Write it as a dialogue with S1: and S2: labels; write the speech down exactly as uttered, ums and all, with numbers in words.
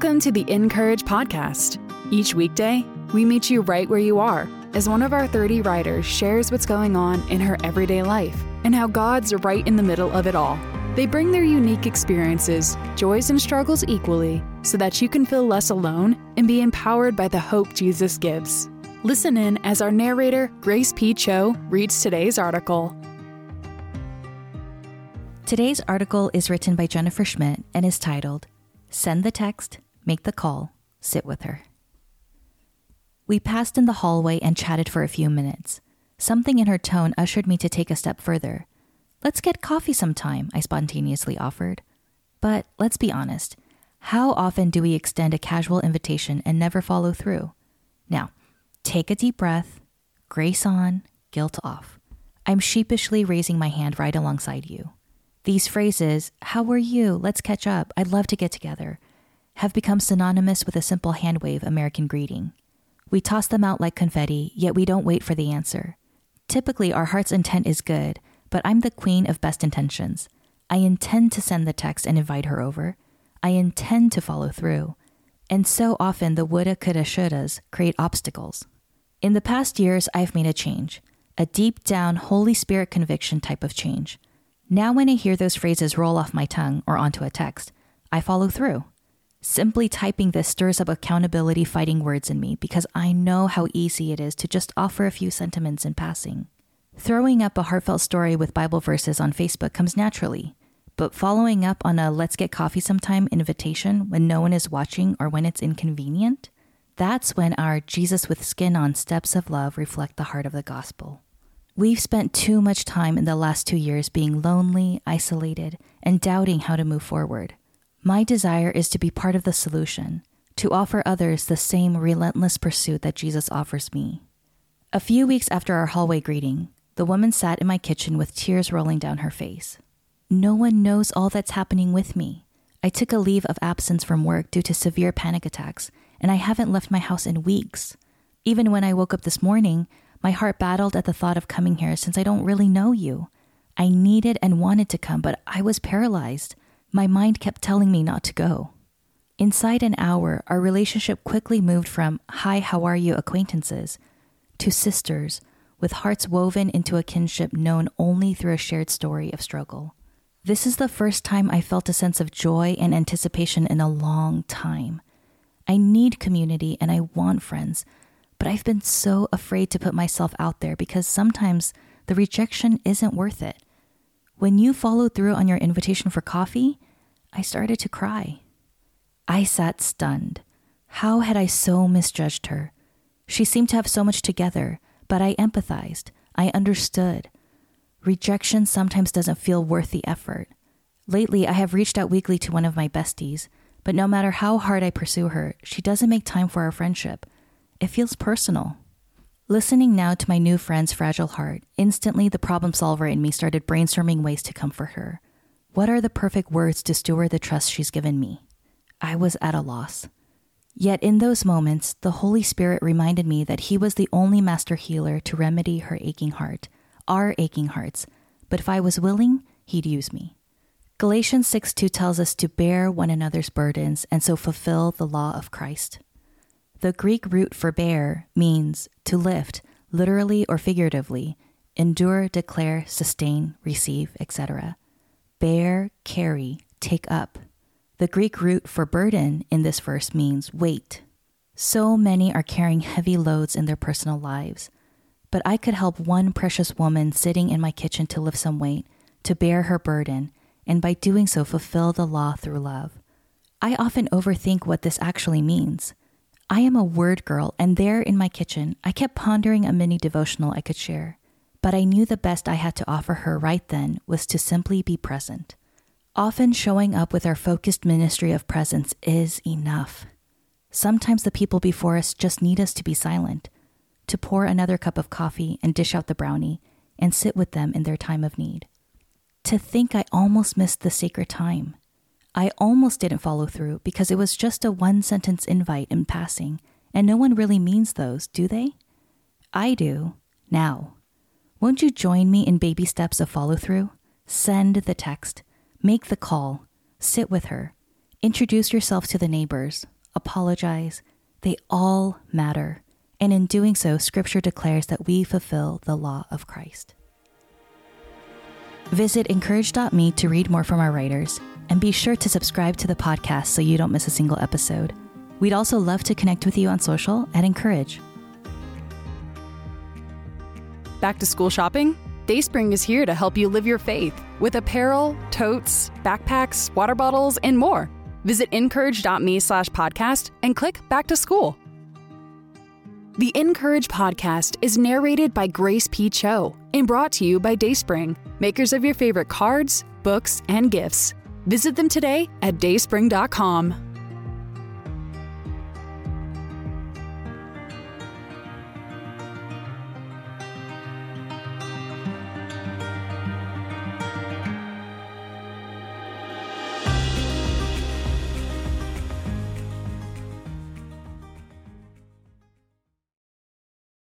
S1: Welcome to the Encourage podcast. Each weekday, we meet you right where you are as one of our thirty writers shares what's going on in her everyday life and how God's right in the middle of it all. They bring their unique experiences, joys and struggles equally, so that you can feel less alone and be empowered by the hope Jesus gives. Listen in as our narrator, Grace P. Cho, reads today's article.
S2: Today's article is written by Jennifer Schmidt and is titled, Send the Text, Make the Call, Sit with Her. We passed in the hallway and chatted for a few minutes. Something in her tone ushered me to take a step further. Let's get coffee sometime, I spontaneously offered. But let's be honest, how often do we extend a casual invitation and never follow through? Now, take a deep breath, grace on, guilt off. I'm sheepishly raising my hand right alongside you. These phrases, how are you, let's catch up, I'd love to get together, have become synonymous with a simple hand wave American greeting. We toss them out like confetti, yet we don't wait for the answer. Typically, our heart's intent is good, but I'm the queen of best intentions. I intend to send the text and invite her over. I intend to follow through. And so often the woulda, coulda, shouldas create obstacles. In the past years, I've made a change, a deep down Holy Spirit conviction type of change. Now when I hear those phrases roll off my tongue or onto a text, I follow through. Simply typing this stirs up accountability fighting words in me because I know how easy it is to just offer a few sentiments in passing. Throwing up a heartfelt story with Bible verses on Facebook comes naturally, but following up on a let's get coffee sometime invitation when no one is watching or when it's inconvenient, that's when our Jesus with skin on steps of love reflect the heart of the gospel. We've spent too much time in the last two years being lonely, isolated, and doubting how to move forward. My desire is to be part of the solution, to offer others the same relentless pursuit that Jesus offers me. A few weeks after our hallway greeting, the woman sat in my kitchen with tears rolling down her face. No one knows all that's happening with me. I took a leave of absence from work due to severe panic attacks, and I haven't left my house in weeks. Even when I woke up this morning, my heart battled at the thought of coming here since I don't really know you. I needed and wanted to come, but I was paralyzed. My mind kept telling me not to go. Inside an hour, our relationship quickly moved from hi, how are you acquaintances to sisters with hearts woven into a kinship known only through a shared story of struggle. This is the first time I felt a sense of joy and anticipation in a long time. I need community and I want friends, but I've been so afraid to put myself out there because sometimes the rejection isn't worth it. When you followed through on your invitation for coffee, I started to cry. I sat stunned. How had I so misjudged her? She seemed to have so much together, but I empathized. I understood. Rejection sometimes doesn't feel worth the effort. Lately, I have reached out weekly to one of my besties, but no matter how hard I pursue her, she doesn't make time for our friendship. It feels personal. Listening now to my new friend's fragile heart, instantly the problem solver in me started brainstorming ways to comfort her. What are the perfect words to steward the trust she's given me? I was at a loss. Yet in those moments, the Holy Spirit reminded me that He was the only master healer to remedy her aching heart, our aching hearts. But if I was willing, He'd use me. Galatians six two tells us to bear one another's burdens and so fulfill the law of Christ. The Greek root for bear means to lift, literally or figuratively, endure, declare, sustain, receive, et cetera. Bear, carry, take up. The Greek root for burden in this verse means weight. So many are carrying heavy loads in their personal lives, but I could help one precious woman sitting in my kitchen to lift some weight, to bear her burden, and by doing so fulfill the law through love. I often overthink what this actually means. I am a word girl, and there in my kitchen, I kept pondering a mini devotional I could share. But I knew the best I had to offer her right then was to simply be present. Often showing up with our focused ministry of presence is enough. Sometimes the people before us just need us to be silent, to pour another cup of coffee and dish out the brownie, and sit with them in their time of need. To think I almost missed the sacred time. I almost didn't follow through because it was just a one-sentence invite in passing, and no one really means those, do they? I do, now. Won't you join me in baby steps of follow-through? Send the text, make the call, sit with her, introduce yourself to the neighbors, apologize. They all matter. And in doing so, Scripture declares that we fulfill the law of Christ. Visit encourage dot me to read more from our writers, and be sure to subscribe to the podcast so you don't miss a single episode. We'd also love to connect with you on social at Encourage.
S1: Back to school shopping? Dayspring is here to help you live your faith with apparel, totes, backpacks, water bottles, and more. Visit encourage dot me slash podcast and click Back to School. The Encourage podcast is narrated by Grace P. Cho and brought to you by Dayspring, makers of your favorite cards, books, and gifts. Visit them today at dayspring dot com.